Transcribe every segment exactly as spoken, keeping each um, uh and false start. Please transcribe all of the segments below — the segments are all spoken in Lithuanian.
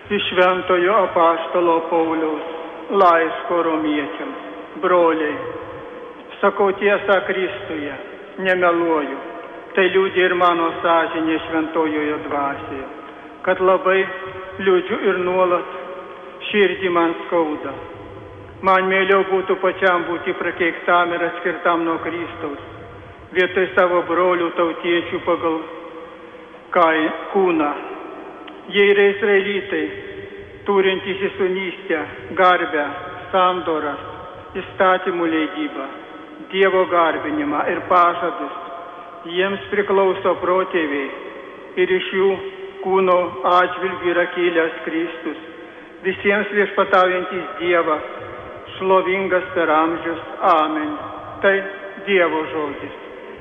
Iš šventojo apaštalo Pauliaus laiško romiečiams. Broliai, sakau tiesą Kristuje, nemeluoju, tai liudija ir mano sąžinė šventojoje dvasioje, kad labai liūdžiu ir nuolat širdį man skauda. Man mieliau būtų pačiam būti prakeiktam ir atskirtam nuo Kristaus, vietoj savo brolių tautiečių pagal kai kūną. Jie yra izraelitai, turintys įsūnystę, garbę, sandoras, įstatymų leidybą, Dievo garbinimą ir pažadus. Jiems priklauso protėviai ir iš jų kūno atžvilgių yra kilęs Kristus, visiems viešpataujantis Dievas, šlovingas per amžius. Amen. Tai Dievo žodis.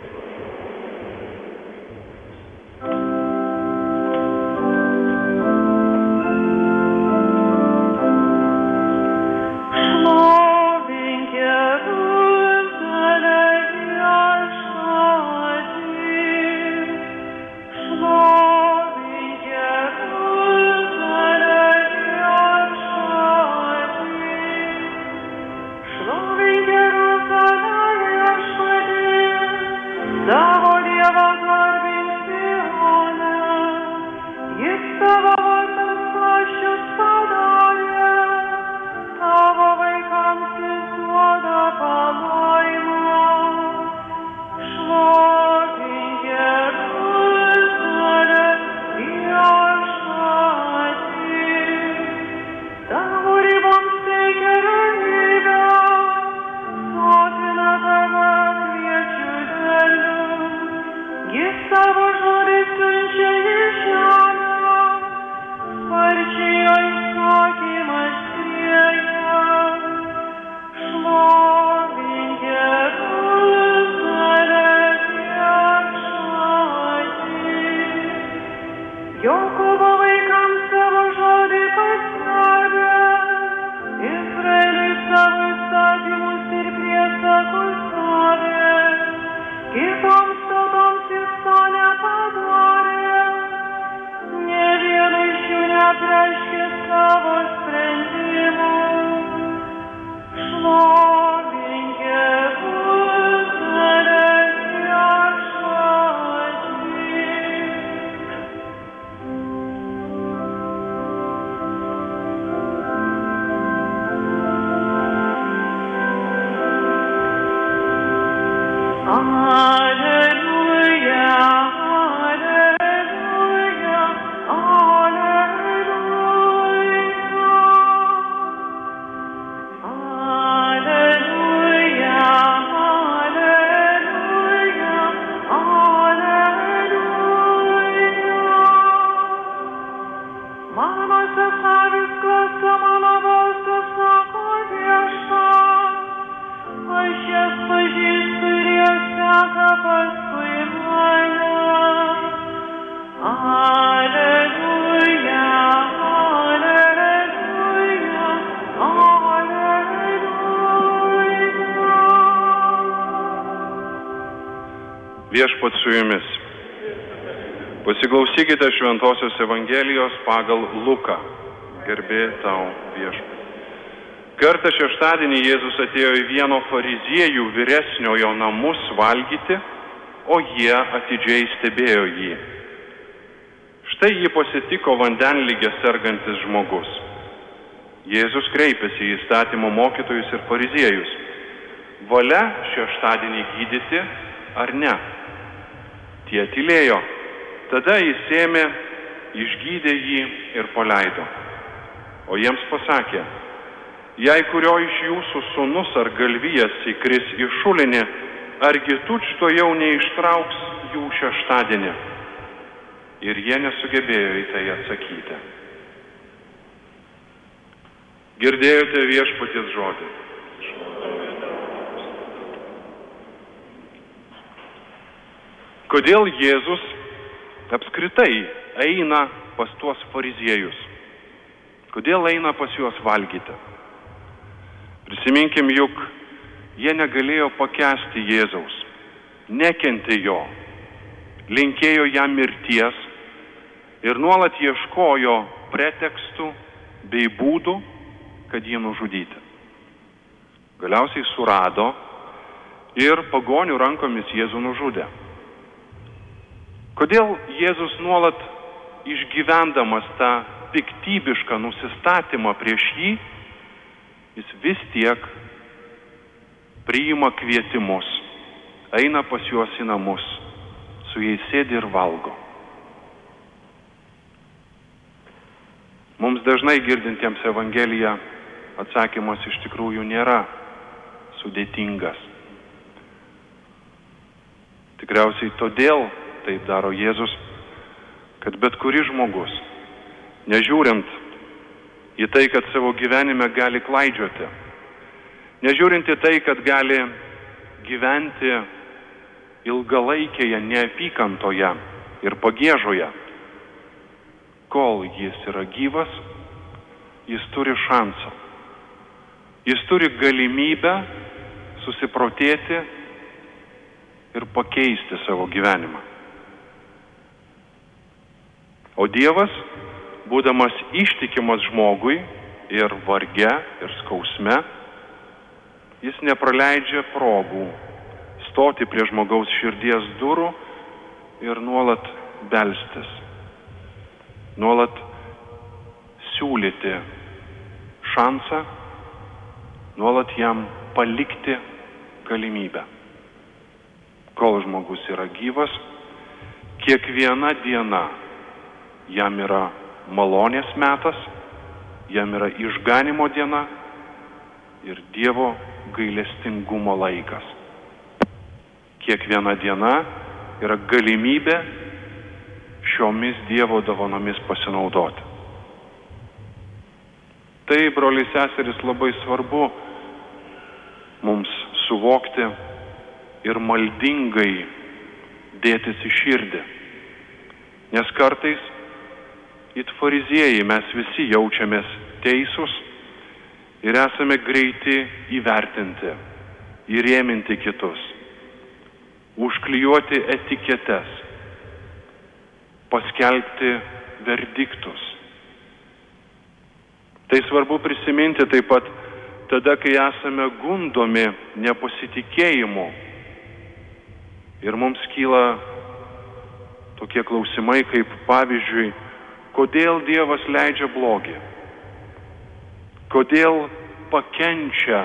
Viešpat su jumis. Pasiklausykite Šventosios Evangelijos pagal Luką. Garbė tau, Viešpat. Kartą šeštadienį Jėzus atėjo į vieno fariziejų vyresniojo namus valgyti, o jie atidžiai stebėjo jį. Štai jį pasitiko vandenlige sergantis žmogus. Jėzus kreipėsi į įstatymo mokytojus ir fariziejus. Valia šeštadienį gydyti ar ne? Tie tylėjo. Tada jis ėmė, išgydė jį ir paleido. O jiems pasakė, jei kurio iš jūsų sūnus ar galvijas įkris į šulinį, argi tučtuojau neištrauks jų šeštadienį? Ir jie nesugebėjo į tai atsakyti. Girdėjote Viešpaties žodį. Kodėl Jėzus apskritai eina pas tuos fariziejus? Kodėl eina pas juos valgyti? Prisiminkim, juk jie negalėjo pakęsti Jėzaus, nekentė jo, linkėjo jam mirties ir nuolat ieškojo pretekstų bei būdų, kad jį nužudyti. Galiausiai surado ir pagonių rankomis Jėzų nužudė. Kodėl Jėzus nuolat išgyvendamas tą piktybišką nusistatymą prieš jį, jis vis tiek priima kvietimus, eina pas juos į namus, su jais sėdi ir valgo. Mums dažnai girdintiems Evangeliją atsakymas iš tikrųjų nėra sudėtingas. Tikriausiai todėl taip daro Jėzus, kad bet kuris žmogus, nežiūrint į tai, kad savo gyvenime gali klaidžioti, nežiūrint į tai, kad gali gyventi ilgalaikėje neapykantoje ir pagiežoje, kol jis yra gyvas, jis turi šansą. Jis turi galimybę susiprotėti ir pakeisti savo gyvenimą. O Dievas, būdamas ištikimas žmogui ir varge, ir skausme, jis nepraleidžia progų stoti prie žmogaus širdies durų ir nuolat belstis, nuolat siūlyti šansą, nuolat jam palikti galimybę. Kol žmogus yra gyvas, kiekviena diena jam yra malonės metas, jam yra išganimo diena ir Dievo gailestingumo laikas. Kiekviena diena yra galimybė šiomis Dievo dovanomis pasinaudoti. Tai, broliai seserys, labai svarbu mums suvokti ir maldingai dėtis į širdį. Nes kartais it fariziejai mes visi jaučiamės teisūs ir esame greiti įvertinti, įrėminti kitus, užklijuoti etiketes, paskelbti verdiktus. Tai svarbu prisiminti taip pat tada, kai esame gundomi nepasitikėjimu ir mums kyla tokie klausimai kaip, pavyzdžiui, kodėl Dievas leidžia blogį? Kodėl pakenčia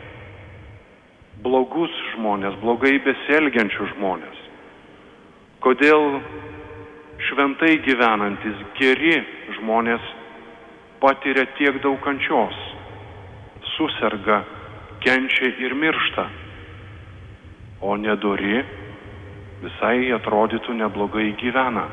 blogus žmonės, blogai besielgiančius žmonės? Kodėl šventai gyvenantis, geri žmonės patiria tiek daug kančios, suserga, kenčia ir miršta, o nedori visai atrodytų neblogai gyvena?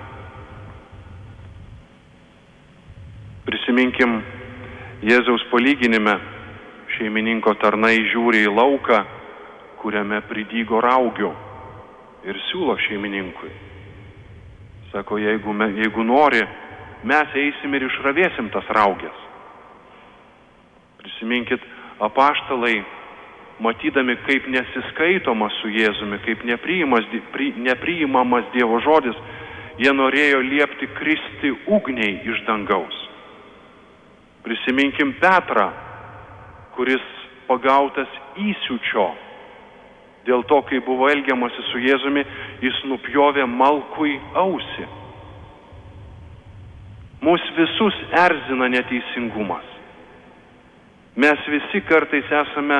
Prisiminkim Jėzaus palyginime, šeimininko tarnai žiūri į lauką, kuriame pridygo raugių ir siūlo šeimininkui. Sako, jeigu, me, jeigu nori, mes eisim ir išravėsim tas raugės. Prisiminkit, apaštalai, matydami, kaip nesiskaitoma su Jėzumi, kaip nepriimamas Dievo žodis, jie norėjo liepti kristi ugniai iš dangaus. Prisiminkim Petrą, kuris pagautas įsiūčio. Dėl to, kai buvo elgiamasi su Jėzumi, jis nupjovė malkui ausį. Mus visus erzina neteisingumas. Mes visi kartais esame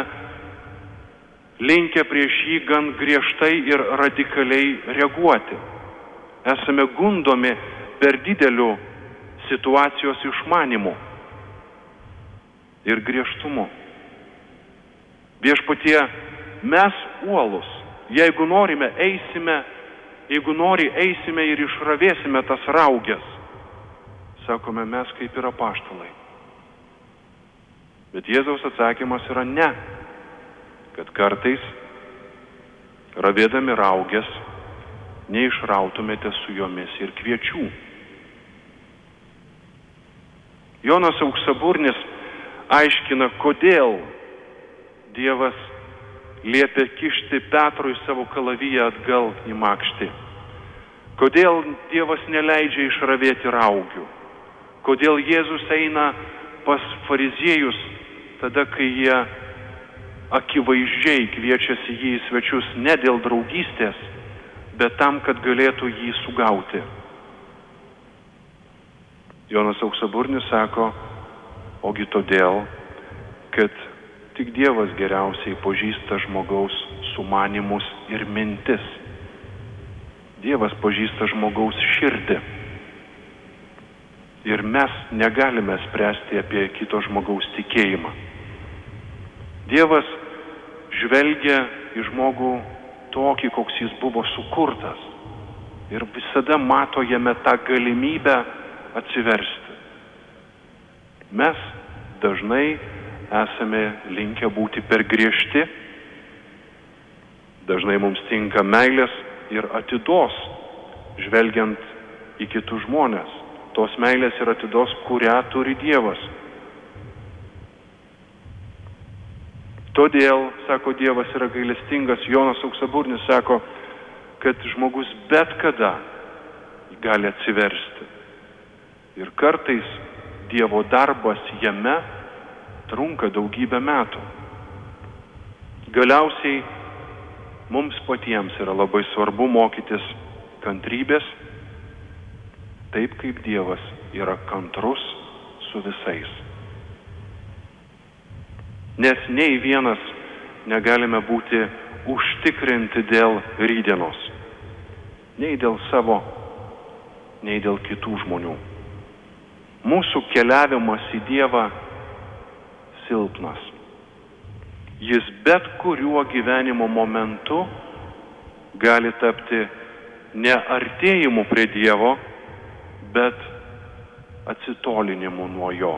linkę prieš jį gan griežtai ir radikaliai reaguoti. Esame gundomi per dideliu situacijos išmanimu ir griežtumu. Viešpatie, mes uolus, jeigu norime, eisime, jeigu nori, eisime ir išravėsime tas raugės. Sakome, mes kaip ir apaštalai. Bet Jėzaus atsakymas yra ne, kad kartais, ravėdami raugės, neišrautumėte su jomis ir kviečių. Jonas Auksaburnis aiškina, kodėl Dievas liepia kišti Petrui savo kalaviją atgal į makštį. Kodėl Dievas neleidžia išravėti raugių. Kodėl Jėzus eina pas fariziejus tada, kai jie akivaizdžiai kviečiasi jį į svečius ne dėl draugystės, bet tam, kad galėtų jį sugauti. Jonas Auksaburnis sako, ogi todėl, kad tik Dievas geriausiai pažįsta žmogaus sumanymus ir mintis. Dievas pažįsta žmogaus širdį. Ir mes negalime spręsti apie kito žmogaus tikėjimą. Dievas žvelgia į žmogų tokį, koks jis buvo sukurtas. Ir visada mato jame tą galimybę atsiversti. Mes dažnai esame linkę būti per griežti. Dažnai mums tinka meilės ir atidos, žvelgiant į kitus žmonės. Tos meilės ir atidos, kurią turi Dievas. Todėl, sako, Dievas yra gailestingas. Jonas Auksaburnis sako, kad žmogus bet kada gali atsiversti. Ir kartais Dievo darbas jame trunka daugybę metų. Galiausiai mums patiems yra labai svarbu mokytis kantrybės, taip kaip Dievas yra kantrus su visais. Nes nei vienas negalime būti užtikrinti dėl rytdienos, nei dėl savo, nei dėl kitų žmonių. Mūsų keliavimas į Dievą silpnas. Jis bet kuriuo gyvenimo momentu gali tapti ne artėjimu prie Dievo, bet atsitolinimu nuo jo.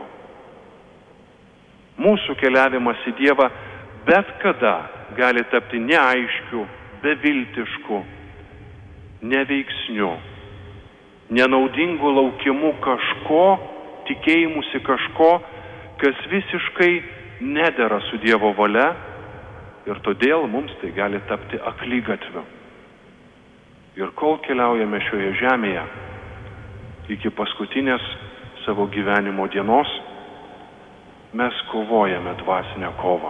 Mūsų keliavimas į Dievą bet kada gali tapti neaiškiu, beviltišku, neveiksniu, nenaudingu laukimu kažko, tikėjimusi kažko, kas visiškai nedera su Dievo valia, ir todėl mums tai gali tapti aklygatviu. Ir kol keliaujame šioje žemėje, iki paskutinės savo gyvenimo dienos, mes kovojame dvasinę kovą.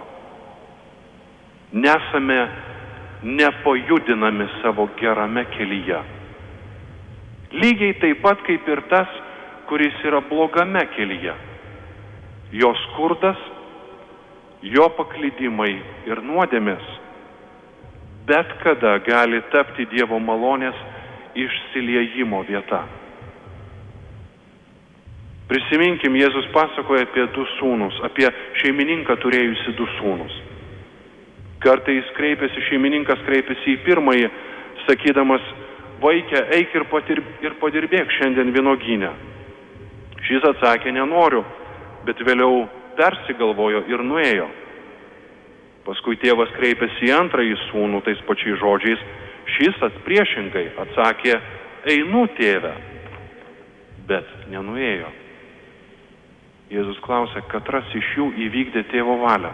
Nesame nepajudinami savo gerame kelyje. Lygiai taip pat kaip ir tas, kuris yra blogame kelyje. Jo skurdas, jo paklydimai ir nuodėmės bet kada gali tapti Dievo malonės išsiliejimo vieta. Prisiminkim, Jėzus pasakoja apie du sūnus, apie šeimininką turėjusi du sūnus. Kartais kreipiasi, šeimininkas kreipiasi į pirmąjį, sakydamas, vaike, eik ir, patir, ir padirbėk šiandien vynuogyne. Šis atsakė, nenoriu, bet vėliau persigalvojo ir nuėjo. Paskui tėvas kreipėsi į antrąjį sūnų tais pačiais žodžiais. Šis priešingai atsakė, einu, tėve, bet nenuėjo. Jėzus klausė, katras iš jų įvykdė tėvo valią.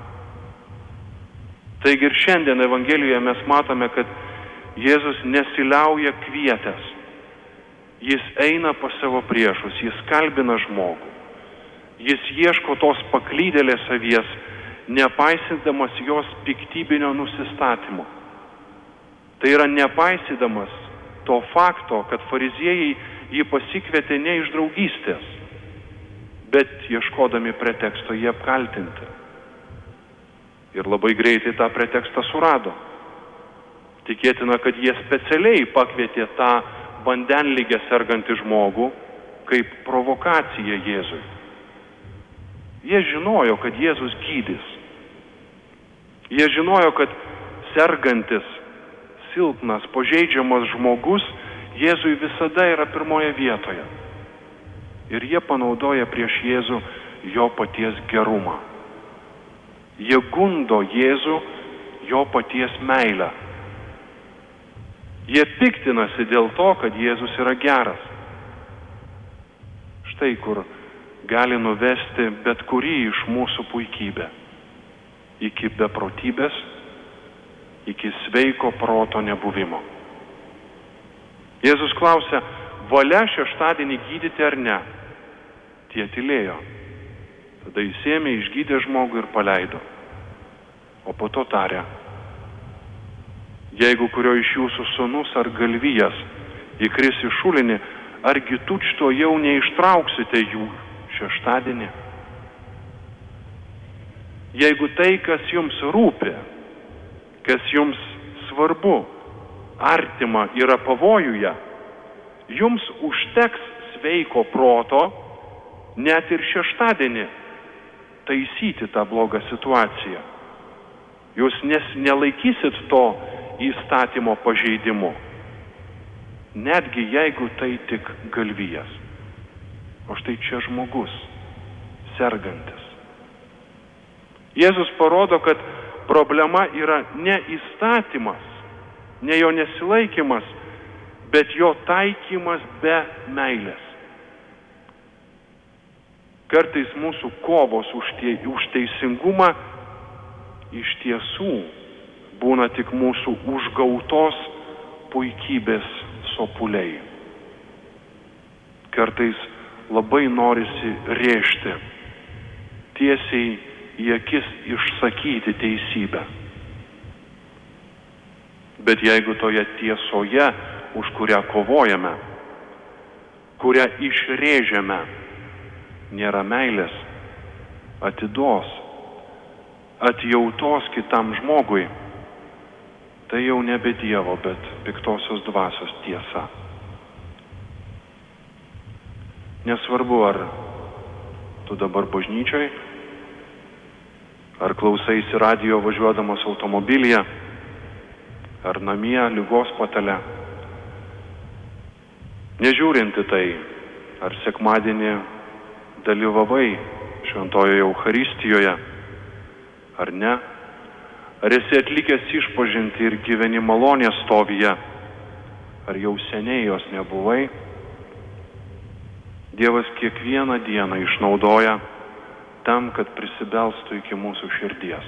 Taigi ir šiandien Evangelijoje mes matome, kad Jėzus nesiliauja kvietęs. Jis eina pas savo priešus, jis kalbina žmogų. Jis ieško tos paklydėlės avies, nepaisydamas jos piktybinio nusistatymo. Tai yra nepaisydamas to fakto, kad fariziejai jį pasikvietė ne iš draugystės, bet ieškodami preteksto jį apkaltinti. Ir labai greitai tą pretekstą surado. Tikėtina, kad jie specialiai pakvietė tą vandenligę sergantį žmogų kaip provokacija Jėzui. Jie žinojo, kad Jėzus gydys. Jie žinojo, kad sergantis, silpnas, pažeidžiamas žmogus Jėzui visada yra pirmoje vietoje. Ir jie panaudoja prieš Jėzų jo paties gerumą. Jie gundo Jėzų jo paties meilę. Jie piktinasi dėl to, kad Jėzus yra geras. Štai kur gali nuvesti bet kurį iš mūsų puikybę. Iki beprotybės, iki sveiko proto nebuvimo. Jėzus klausia, valia šeštadienį gydyti ar ne? Tie tylėjo. Tada jis ėmė, išgydė žmogų ir paleido. O po to tarė: jeigu kurio iš jūsų sūnus ar galvijas įkris į šulinį, argi tučto jau neištrauksite jų šeštadienį? Jeigu tai, kas jums rūpi, kas jums svarbu, artima yra pavojuje, jums užteks sveiko proto net ir šeštadienį taisyti tą blogą situaciją. Jūs nes, nelaikysit to įstatymo pažeidimu, netgi jeigu tai tik galvijas. O štai čia žmogus, sergantis. Jėzus parodo, kad problema yra ne įstatymas, ne jo nesilaikymas, bet jo taikymas be meilės. Kartais mūsų kovos už, tie, už teisingumą iš tiesų būna tik mūsų užgautos puikybės sopuliai. Kartais labai norisi rėžti, tiesiai į akis išsakyti teisybę. Bet jeigu toje tiesoje, už kurią kovojame, kurią išrėžiame, nėra meilės, atidos, atjautos kitam žmogui, tai jau nebe Dievo, bet piktosios dvasios tiesa. Nesvarbu, ar tu dabar bažnyčioj, ar klausaisi radijo važiuodamas automobilyje, ar namie ligos patale. Nežiūrinti tai, ar sekmadienį dalyvavai šventojoje Eucharistijoje, ar ne, ar esi atlikęs išpažintį ir gyveni malonės stovyje, ar jau seniai jos nebuvai, Dievas kiekvieną dieną išnaudoja tam, kad prisibelstų iki mūsų širdies.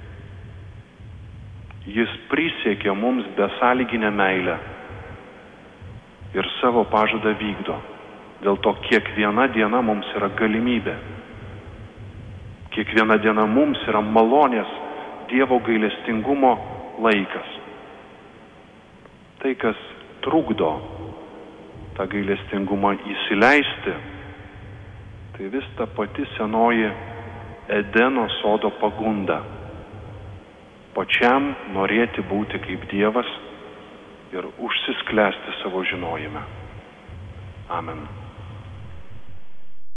Jis prisiekė mums besąlyginę meilę ir savo pažadą vykdo. Dėl to kiekviena diena mums yra galimybė. Kiekviena diena mums yra malonės, Dievo gailestingumo laikas. Tai, kas trukdo tą gailestingumą įsileisti, tai vis ta pati senoji Edeno sodo pagunda. Pačiam norėti būti kaip Dievas ir užsisklęsti savo žinojime. Amen.